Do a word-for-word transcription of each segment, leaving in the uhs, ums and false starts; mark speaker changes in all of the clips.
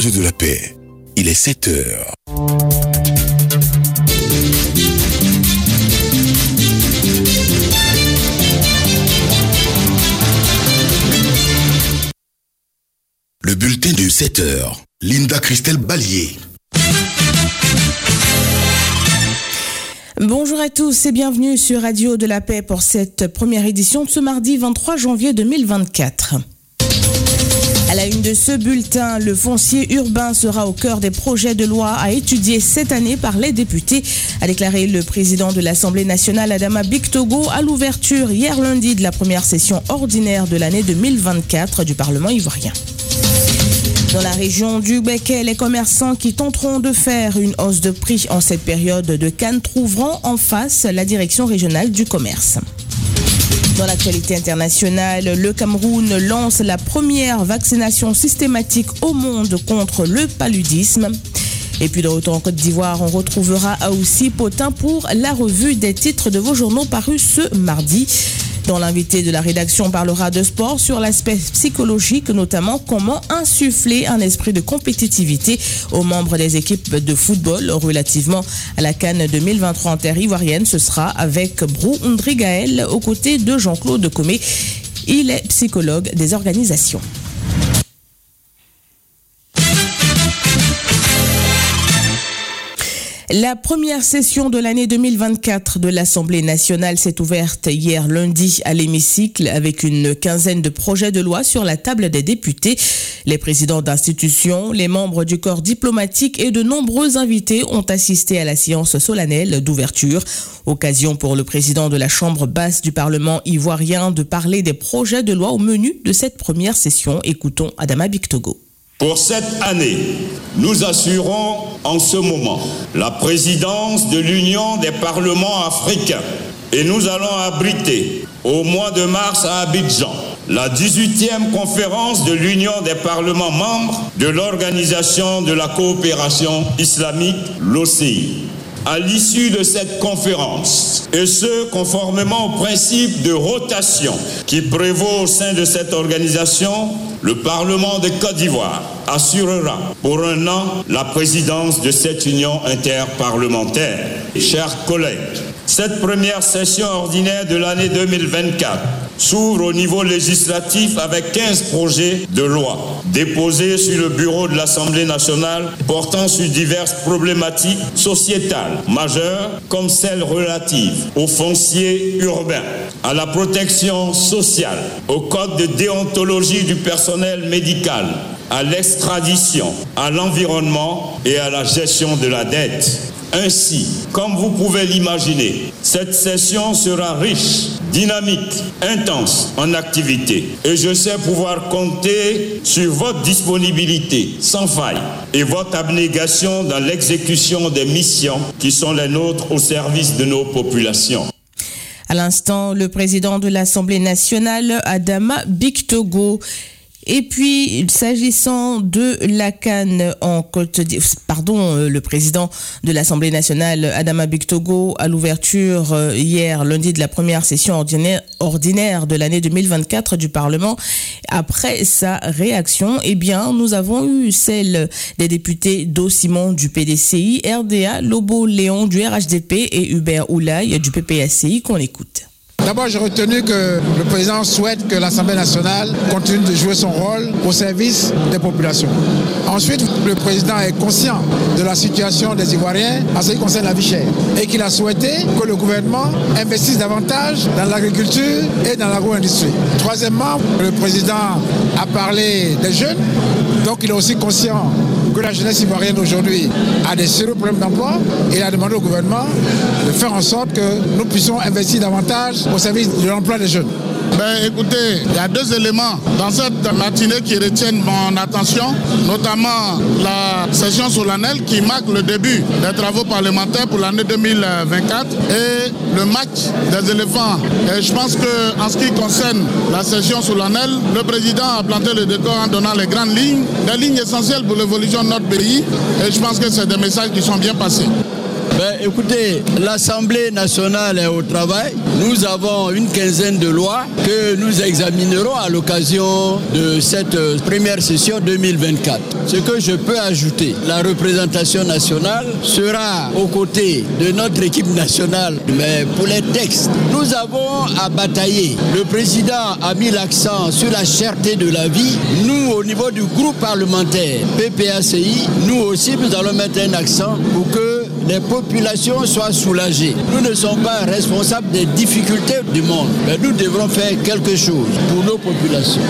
Speaker 1: Radio de la Paix, il est sept heures. Le bulletin de sept heures. Linda Christelle Ballier.
Speaker 2: Bonjour à tous et bienvenue sur Radio de la Paix pour cette première édition de ce mardi vingt-trois janvier deux mille vingt-quatre. À la une de ce bulletin, le foncier urbain sera au cœur des projets de loi à étudier cette année par les députés, a déclaré le président de l'Assemblée nationale Adama Bictogo à l'ouverture hier lundi de la première session ordinaire de l'année deux mille vingt-quatre du Parlement ivoirien. Dans la région du Béquet, les commerçants qui tenteront de faire une hausse de prix en cette période de Cannes trouveront en face la direction régionale du commerce. Dans l'actualité internationale, le Cameroun lance la première vaccination systématique au monde contre le paludisme. Et puis de retour en Côte d'Ivoire, on retrouvera Aoussi Potin pour la revue des titres de vos journaux parus ce mardi. Dans l'invité de la rédaction, on parlera de sport sur l'aspect psychologique, notamment comment insuffler un esprit de compétitivité aux membres des équipes de football relativement à la Cannes deux mille vingt-trois en terre ivoirienne. Ce sera avec Brou Ndrigaël aux côtés de Jean-Claude Comé. Il est psychologue des organisations. La première session de l'année deux mille vingt-quatre de l'Assemblée nationale s'est ouverte hier lundi à l'hémicycle avec une quinzaine de projets de loi sur la table des députés. Les présidents d'institutions, les membres du corps diplomatique et de nombreux invités ont assisté à la séance solennelle d'ouverture. Occasion pour le président de la Chambre basse du Parlement ivoirien de parler des projets de loi au menu de cette première session. Écoutons Adama Bictogo.
Speaker 3: Pour cette année, nous assurons en ce moment la présidence de l'Union des parlements africains et nous allons abriter au mois de mars à Abidjan la dix-huitième conférence de l'Union des parlements membres de l'Organisation de la coopération islamique, l'O C I. À l'issue de cette conférence, et ce conformément au principe de rotation qui prévaut au sein de cette organisation, le Parlement de Côte d'Ivoire assurera pour un an la présidence de cette union interparlementaire. Chers collègues, cette première session ordinaire de l'année deux mille vingt-quatre s'ouvre au niveau législatif avec quinze projets de loi déposés sur le bureau de l'Assemblée nationale portant sur diverses problématiques sociétales majeures comme celles relatives au foncier urbain, à la protection sociale, au code de déontologie du personnel médical, à l'extradition, à l'environnement et à la gestion de la dette. Ainsi, comme vous pouvez l'imaginer, cette session sera riche, dynamique, intense en activité. Et je sais pouvoir compter sur votre disponibilité sans faille et votre abnégation dans l'exécution des missions qui sont les nôtres au service de nos populations.
Speaker 2: À l'instant, le président de l'Assemblée nationale, Adama Bictogo. Et puis, s'agissant de la Cannes en Côte d'Ivoire, pardon, le président de l'Assemblée nationale, Adama Bictogo, à l'ouverture hier, lundi, de la première session ordinaire, ordinaire de l'année deux mille vingt-quatre du Parlement, après sa réaction, eh bien, nous avons eu celle des députés Do Simon du P D C I, R D A, Lobo Léon du R H D P et Hubert Oulaye du P P S C I qu'on écoute.
Speaker 4: D'abord, j'ai retenu que le président souhaite que l'Assemblée nationale continue de jouer son rôle au service des populations. Ensuite, le président est conscient de la situation des Ivoiriens en ce qui concerne la vie chère et qu'il a souhaité que le gouvernement investisse davantage dans l'agriculture et dans l'agro-industrie. Troisièmement, le président a parlé des jeunes, donc il est aussi conscient que la jeunesse ivoirienne aujourd'hui a des sérieux problèmes d'emploi et il a demandé au gouvernement de faire en sorte que nous puissions investir davantage au service de l'emploi des jeunes.
Speaker 5: Ben, écoutez, il y a deux éléments dans cette matinée qui retiennent mon attention, notamment la session solennelle qui marque le début des travaux parlementaires pour l'année deux mille vingt-quatre et le match des éléphants. Et je pense qu'en ce qui concerne la session solennelle, le président a planté le décor en donnant les grandes lignes, des lignes essentielles pour l'évolution de notre pays et je pense que c'est des messages qui sont bien passés.
Speaker 6: Ben, écoutez, l'Assemblée nationale est au travail. Nous avons une quinzaine de lois que nous examinerons à l'occasion de cette première session deux mille vingt-quatre. Ce que je peux ajouter, la représentation nationale sera aux côtés de notre équipe nationale. Mais pour les textes, nous avons à batailler. Le président a mis l'accent sur la cherté de la vie. Nous, au niveau du groupe parlementaire P P A C I, nous aussi, nous allons mettre un accent pour que les populations soient soulagées. Nous ne sommes pas responsables des difficultés du monde, mais nous devrons faire quelque chose pour nos populations.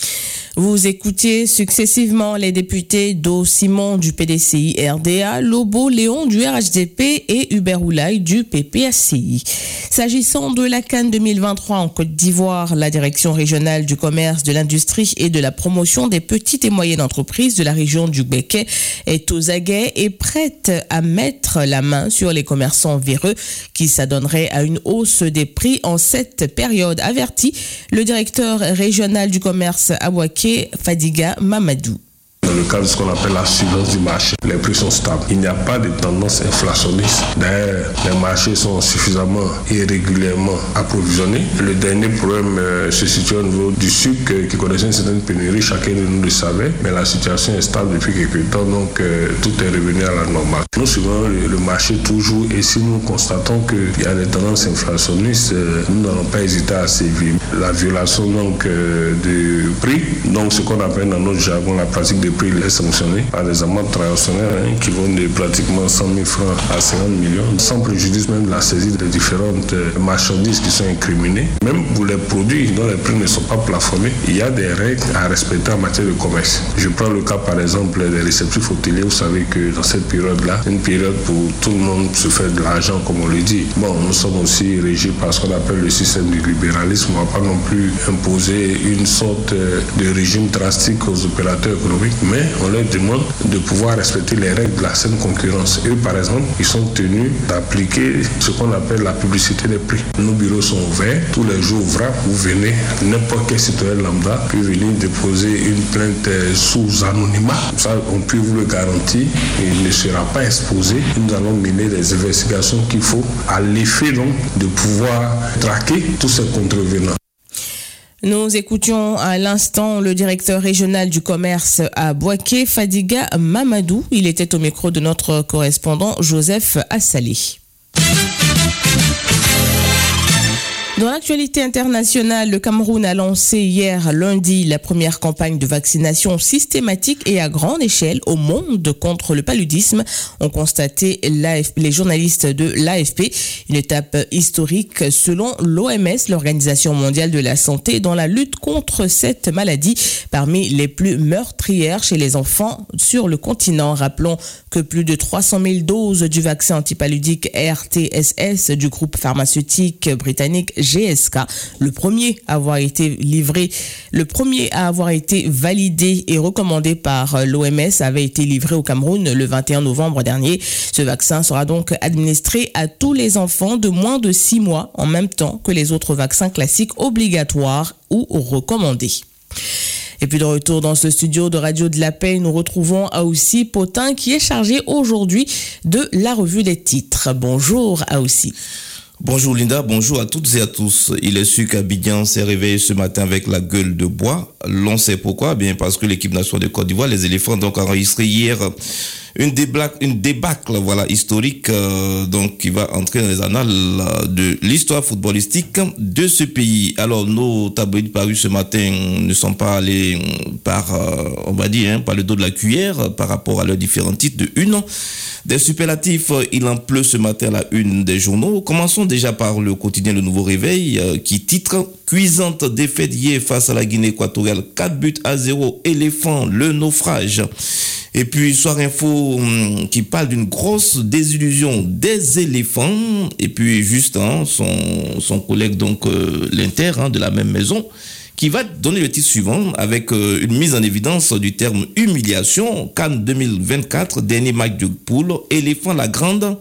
Speaker 2: Vous écoutiez successivement les députés Do Simon du P D C I R D A, Lobo Léon du R H D P et Hubert Oulaye du P P A C I. S'agissant de la Cannes deux mille vingt-trois en Côte d'Ivoire, la direction régionale du commerce, de l'industrie et de la promotion des petites et moyennes entreprises de la région du Béquet est aux aguets et prête à mettre la main sur les commerçants véreux qui s'adonneraient à une hausse des prix en cette période, avertit le directeur régional du commerce à Bouaké, Fadiga Mamadou.
Speaker 7: Dans le cadre de ce qu'on appelle la surveillance du marché, les prix sont stables. Il n'y a pas de tendance inflationniste. D'ailleurs, les marchés sont suffisamment et régulièrement approvisionnés. Le dernier problème euh, se situe au niveau du sucre euh, qui connaissait une certaine pénurie. Chacun de nous le savait, mais la situation est stable depuis quelques temps, donc euh, tout est revenu à la normale. Nous suivons le, le marché toujours et si nous constatons qu'il y a des tendances inflationnistes, euh, nous n'allons pas hésiter à sévir. La violation donc euh, du prix, donc ce qu'on appelle dans notre jargon la pratique des prix est sanctionné par des amendes transactionnelles hein, qui vont de pratiquement cent mille francs à cinquante millions, sans préjudice même de la saisie des différentes euh, marchandises qui sont incriminées. Même pour les produits dont les prix ne sont pas plafonnés, il y a des règles à respecter en matière de commerce. Je prends le cas par exemple des réceptifs hôteliers. Vous savez que dans cette période-là, une période où tout le monde se fait de l'argent comme on le dit. Bon, nous sommes aussi régis par ce qu'on appelle le système du libéralisme. On ne va pas non plus imposer une sorte de régime drastique aux opérateurs économiques, mais on leur demande de pouvoir respecter les règles de la saine concurrence. Eux, par exemple, ils sont tenus d'appliquer ce qu'on appelle la publicité des prix. Nos bureaux sont ouverts, tous les jours ouvrables. Vous venez, n'importe quel citoyen lambda peut venir déposer une plainte sous anonymat. Ça, on peut vous le garantir, il ne sera pas exposé. Nous allons mener des investigations qu'il faut à l'effet donc de pouvoir traquer tous ces contrevenants.
Speaker 2: Nous écoutions à l'instant le directeur régional du commerce à Bouaké, Fadiga Mamadou. Il était au micro de notre correspondant Joseph Assalé. Dans l'actualité internationale, le Cameroun a lancé hier lundi la première campagne de vaccination systématique et à grande échelle au monde contre le paludisme, ont constaté les journalistes de l'A F P. Une étape historique selon l'O M S, l'Organisation mondiale de la santé, dans la lutte contre cette maladie parmi les plus meurtrières chez les enfants sur le continent. Rappelons que plus de trois cent mille doses du vaccin antipaludique R T S S du groupe pharmaceutique britannique G S K, le premier à avoir été livré, le premier à avoir été validé et recommandé par l'O M S, avait été livré au Cameroun le vingt et un novembre dernier. Ce vaccin sera donc administré à tous les enfants de moins de six mois en même temps que les autres vaccins classiques obligatoires ou recommandés. Et puis de retour dans ce studio de Radio de la Paix, nous retrouvons Aoussi Potin qui est chargé aujourd'hui de la revue des titres. Bonjour Aoussi.
Speaker 8: Bonjour Linda, bonjour à toutes et à tous. Il est sûr qu'Abidjan s'est réveillé ce matin avec la gueule de bois. L'on sait pourquoi, bien parce que l'équipe nationale de Côte d'Ivoire, les éléphants, donc a enregistré hier une débâcle, une débâcle, voilà, historique, euh, donc qui va entrer dans les annales de l'histoire footballistique de ce pays. Alors nos tabloïds parus ce matin ne sont pas allés par, euh, on va dire, hein, par le dos de la cuillère par rapport à leurs différents titres de une. Des superlatifs, il en pleut ce matin à la une des journaux. Commençons déjà par le quotidien Le Nouveau Réveil euh, qui titre « Cuisante défaite hier face à la Guinée équatoriale, quatre buts à zéro, éléphant, le naufrage ». Et puis Soir Info hum, qui parle d'une grosse désillusion des éléphants. Et puis juste hein, son, son collègue donc euh, l'Inter hein, de la même maison, qui va donner le titre suivant avec euh, une mise en évidence du terme humiliation. Cannes deux mille vingt-quatre, dernier match de poule, éléphant la grande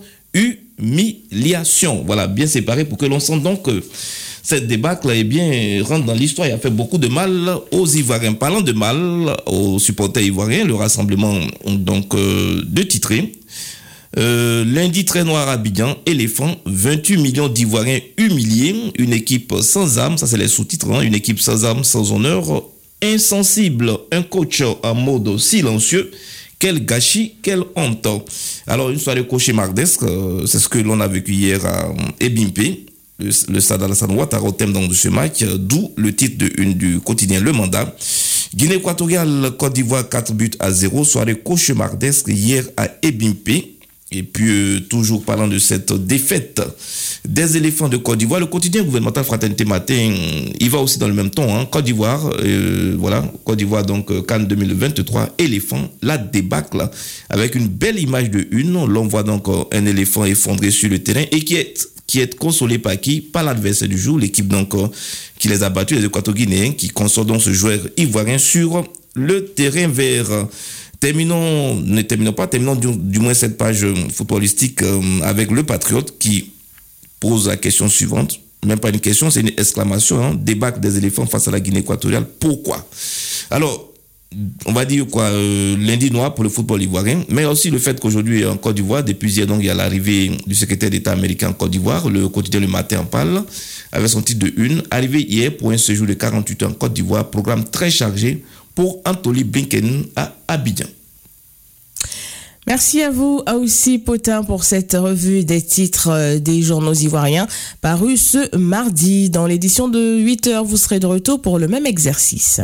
Speaker 8: humiliation. Voilà, bien séparé pour que l'on sente donc que cette débâcle eh bien, rentre dans l'histoire et a fait beaucoup de mal aux Ivoiriens. Parlant de mal aux supporters ivoiriens, le rassemblement donc euh, de titrés Euh, lundi, très noir à Abidjan, éléphant, vingt-huit millions d'Ivoiriens humiliés, une équipe sans âme, ça c'est les sous-titres, hein, une équipe sans âme, sans honneur, insensible, un coach en mode silencieux, quel gâchis, quelle honte. Alors une soirée cauchemardesque, euh, c'est ce que l'on a vécu hier à Ebimpe, le, le stade Alassane Ouattara au thème donc, de ce match, d'où le titre de une du quotidien Le Mandat. Guinée équatoriale, Côte d'Ivoire, quatre buts à zéro, soirée cauchemardesque hier à Ebimpe. Et puis, euh, toujours parlant de cette défaite des éléphants de Côte d'Ivoire, le quotidien gouvernemental Fraternité Matin, il va aussi dans le même ton. Hein. Côte d'Ivoire, euh, voilà, Côte d'Ivoire, donc euh, CAN deux mille vingt-trois, éléphant, la débâcle, avec une belle image de une. L'on voit donc euh, un éléphant effondré sur le terrain et qui est, qui est consolé par qui? Par l'adversaire du jour, l'équipe donc euh, qui les a battus, les Équato-Guinéens, qui consolent donc ce joueur ivoirien sur le terrain vert. Terminons, ne terminons pas, terminons du, du moins cette page footballistique euh, avec le Patriote qui pose la question suivante. Même pas une question, c'est une exclamation. Hein, débâcle des éléphants face à la Guinée équatoriale. Pourquoi? Alors, on va dire quoi, euh, lundi noir pour le football ivoirien, mais aussi le fait qu'aujourd'hui en Côte d'Ivoire, depuis hier, donc il y a l'arrivée du secrétaire d'État américain en Côte d'Ivoire, le quotidien Le Matin en parle, avec son titre de une, arrivé hier pour un séjour de quarante-huit heures en Côte d'Ivoire, programme très chargé pour Anthony Blinken à Abidjan.
Speaker 2: Merci à vous, Aoussi Potin, pour cette revue des titres des journaux ivoiriens parus ce mardi. Dans l'édition de huit heures, vous serez de retour pour le même exercice.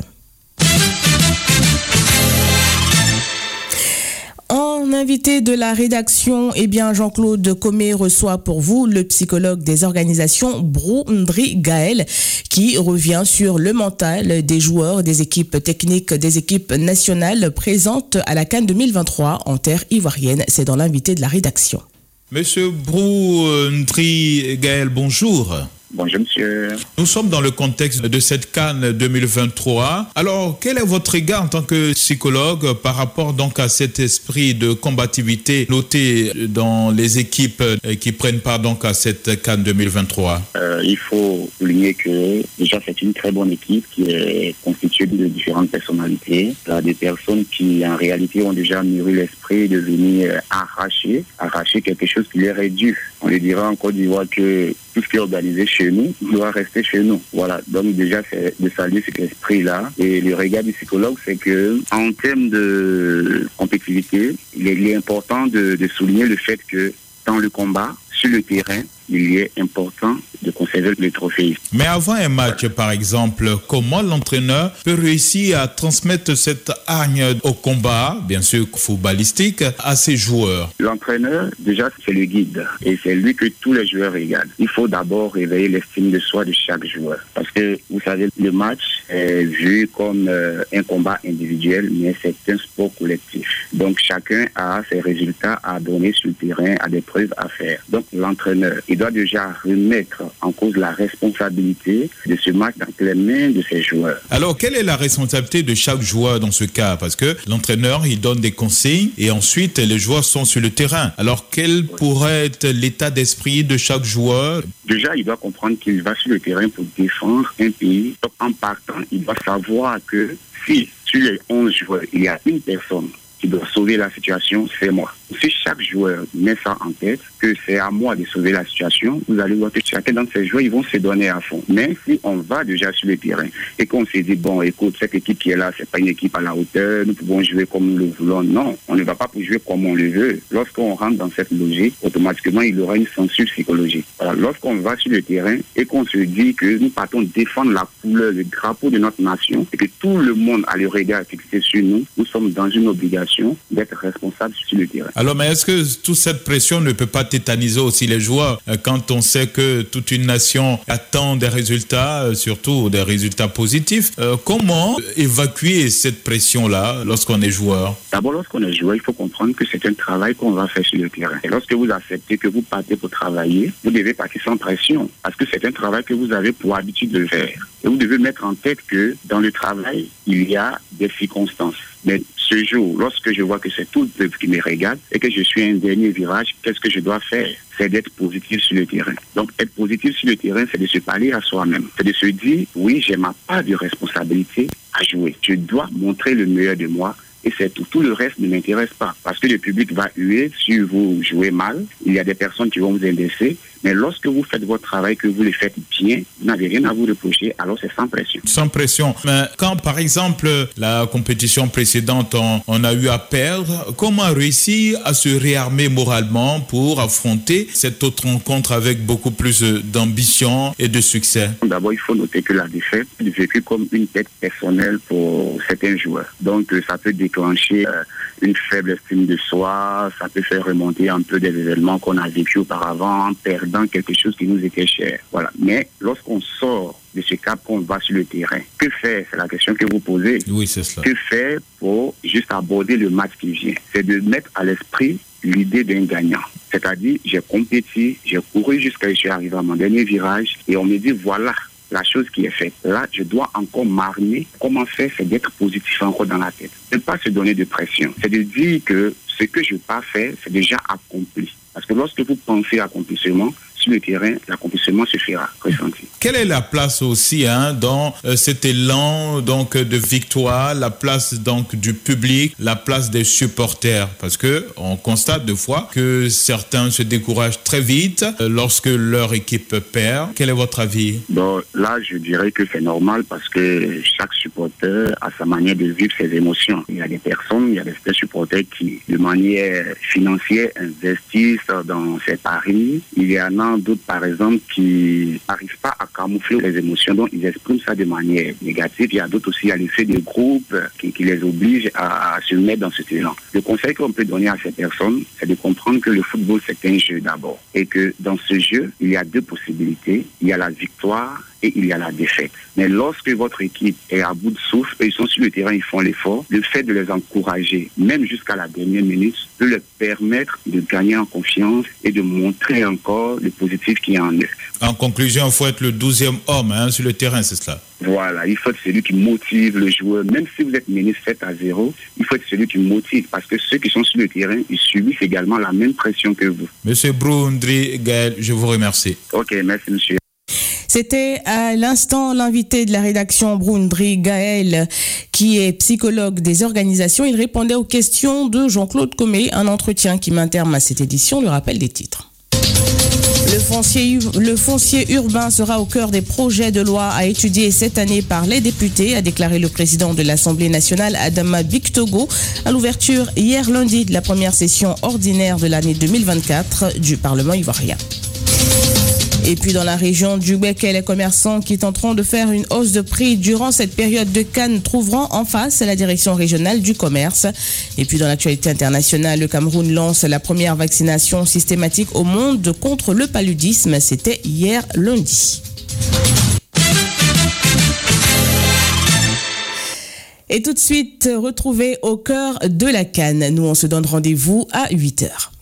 Speaker 2: En invité de la rédaction, eh bien Jean-Claude Comé reçoit pour vous le psychologue des organisations Brou Ndri Gaël qui revient sur le mental des joueurs des équipes techniques des équipes nationales présentes à la CAN deux mille vingt-trois en terre ivoirienne. C'est dans l'invité de la rédaction.
Speaker 9: Monsieur Brou Ndri Gaël, bonjour.
Speaker 10: Bonjour monsieur.
Speaker 9: Nous sommes dans le contexte de cette CAN deux mille vingt-trois. Alors, quel est votre regard en tant que psychologue par rapport donc à cet esprit de combativité noté dans les équipes qui prennent part donc à cette CAN deux mille vingt-trois?
Speaker 10: euh, Il faut souligner que déjà c'est une très bonne équipe qui est constituée de différentes personnalités, là, des personnes qui en réalité ont déjà mûri l'esprit de venir arracher, arracher quelque chose qui leur est dû. On lui dira en Côte d'Ivoire que tout ce qui est organisé chez nous doit rester chez nous. Voilà, donc déjà c'est de saluer cet esprit-là. Et le regard du psychologue, c'est que en termes de compétitivité, il est, il est important de, de souligner le fait que dans le combat, sur le terrain, il est important de conserver le trophée.
Speaker 9: Mais avant un match, par exemple, comment l'entraîneur peut réussir à transmettre cette hargne au combat, bien sûr footballistique, à ses joueurs?
Speaker 10: L'entraîneur, déjà, c'est le guide. Et c'est lui que tous les joueurs regardent. Il faut d'abord réveiller l'estime de soi de chaque joueur. Parce que, vous savez, le match est vu comme euh, un combat individuel, mais c'est un sport collectif. Donc, chacun a ses résultats à donner sur le terrain, a des preuves à faire. Donc, l'entraîneur, il doit déjà remettre en cause la responsabilité de ce match dans les mains de ses joueurs.
Speaker 9: Alors, quelle est la responsabilité de chaque joueur dans ce cas? Parce que l'entraîneur, il donne des consignes et ensuite, les joueurs sont sur le terrain. Alors, quel pourrait être l'état d'esprit de chaque joueur?
Speaker 10: Déjà, il doit comprendre qu'il va sur le terrain pour défendre un pays. Donc, en partant, il doit savoir que si sur les onze joueurs, il y a une personne qui doit sauver la situation, c'est moi. Si chaque joueur met ça en tête, que c'est à moi de sauver la situation, vous allez voir que chacun d'entre ces joueurs, ils vont se donner à fond. Mais si on va déjà sur le terrain et qu'on se dit, bon, écoute, cette équipe qui est là, c'est pas une équipe à la hauteur, nous pouvons jouer comme nous le voulons. Non, on ne va pas pour jouer comme on le veut. Lorsqu'on rentre dans cette logique, automatiquement, il y aura une censure psychologique. Voilà. Lorsqu'on va sur le terrain et qu'on se dit que nous partons défendre la couleur, le drapeau de notre nation, et que tout le monde a le regard fixé sur nous, nous sommes dans une obligation d'être responsables sur le terrain.
Speaker 9: Alors, mais est-ce que toute cette pression ne peut pas tétaniser aussi les joueurs quand on sait que toute une nation attend des résultats, surtout des résultats positifs? Euh, comment évacuer cette pression-là lorsqu'on est joueur?
Speaker 10: D'abord, lorsqu'on est joueur, il faut comprendre que c'est un travail qu'on va faire sur le terrain. Et lorsque vous acceptez que vous partez pour travailler, vous devez partir sans pression parce que c'est un travail que vous avez pour habitude de faire. Et vous devez mettre en tête que dans le travail, il y a des circonstances. Mais ce jour, lorsque je vois que c'est tout le peuple qui me regarde et que je suis à un dernier virage, qu'est-ce que je dois faire? C'est d'être positif sur le terrain. Donc, être positif sur le terrain, c'est de se parler à soi-même. C'est de se dire, oui, j'ai ma part de responsabilité à jouer. Je dois montrer le meilleur de moi et c'est tout. Tout le reste ne m'intéresse pas parce que le public va huer si vous jouez mal. Il y a des personnes qui vont vous indexer. Mais lorsque vous faites votre travail, que vous le faites bien, vous n'avez rien à vous reprocher, alors c'est sans pression.
Speaker 9: Sans pression. Mais quand, par exemple, la compétition précédente, on, on a eu à perdre, comment réussir à se réarmer moralement pour affronter cette autre rencontre avec beaucoup plus d'ambition et de succès?
Speaker 10: D'abord, il faut noter que la défaite est vécue comme une tête personnelle pour certains joueurs. Donc, ça peut déclencher euh, une faible estime de soi, ça peut faire remonter un peu des événements qu'on a vécu auparavant, perdant quelque chose qui nous était cher. Voilà. Mais lorsqu'on sort de ce cap, qu'on va sur le terrain, que faire? C'est la question que vous posez.
Speaker 9: Oui, c'est cela.
Speaker 10: Que faire pour juste aborder le match qui vient? C'est de mettre à l'esprit l'idée d'un gagnant. C'est-à-dire, j'ai compétit, j'ai couru jusqu'à je suis arrivé à mon dernier virage et on me dit voilà la chose qui est faite. Là, je dois encore m'armer. Comment faire? C'est d'être positif encore dans la tête. Ne pas se donner de pression. C'est de dire que ce que je n'ai pas fait, c'est déjà accompli. Parce que lorsque vous pensez accomplissement, sur le terrain, l'accomplissement se fera ressentir.
Speaker 9: Quelle est la place aussi hein, dans euh, cet élan donc, de victoire, la place donc, du public, la place des supporters? Parce qu'on constate deux fois que certains se découragent très vite euh, lorsque leur équipe perd. Quel est votre avis?
Speaker 10: Bon, là, je dirais que c'est normal parce que chaque supporter a sa manière de vivre ses émotions. Il y a des personnes, il y a des supporters qui, de manière financière, investissent dans ces paris. Il y en a d'autres, par exemple, qui n'arrivent pas à camoufler les émotions, donc ils expriment ça de manière négative. Il y a d'autres aussi, il y a l'effet de groupe qui, qui les oblige à, à se mettre dans cet élan. Le conseil qu'on peut donner à ces personnes, c'est de comprendre que le football, c'est un jeu d'abord. Et que dans ce jeu, il y a deux possibilités. Il y a la victoire et il y a la défaite. Mais lorsque votre équipe est à bout de souffle et ils sont sur le terrain, ils font l'effort, le fait de les encourager, même jusqu'à la dernière minute, peut leur permettre de gagner en confiance et de montrer encore le positif qu'il y a en eux.
Speaker 9: En conclusion, il faut être le douzième homme hein, sur le terrain, c'est cela?
Speaker 10: Voilà, il faut être celui qui motive le joueur. Même si vous êtes mené sept à zéro, il faut être celui qui motive parce que ceux qui sont sur le terrain, ils subissent également la même pression que vous.
Speaker 9: Monsieur Brou-Ndri Gaël, je vous remercie.
Speaker 10: Ok, merci monsieur.
Speaker 2: C'était à l'instant l'invité de la rédaction Brou-Ndri Gaël, qui est psychologue des organisations. Il répondait aux questions de Jean-Claude Comé, un entretien qui met terme à cette édition. Le rappel des titres. Le foncier, le foncier urbain sera au cœur des projets de loi à étudier cette année par les députés, a déclaré le président de l'Assemblée nationale, Adama Bictogo, à l'ouverture hier lundi de la première session ordinaire de l'année deux mille vingt-quatre du Parlement ivoirien. Et puis dans la région du Béquet, les commerçants qui tenteront de faire une hausse de prix durant cette période de Cannes trouveront en face la direction régionale du commerce. Et puis dans l'actualité internationale, le Cameroun lance la première vaccination systématique au monde contre le paludisme. C'était hier lundi. Et tout de suite, retrouvez au cœur de la Cannes. Nous, on se donne rendez-vous à huit heures.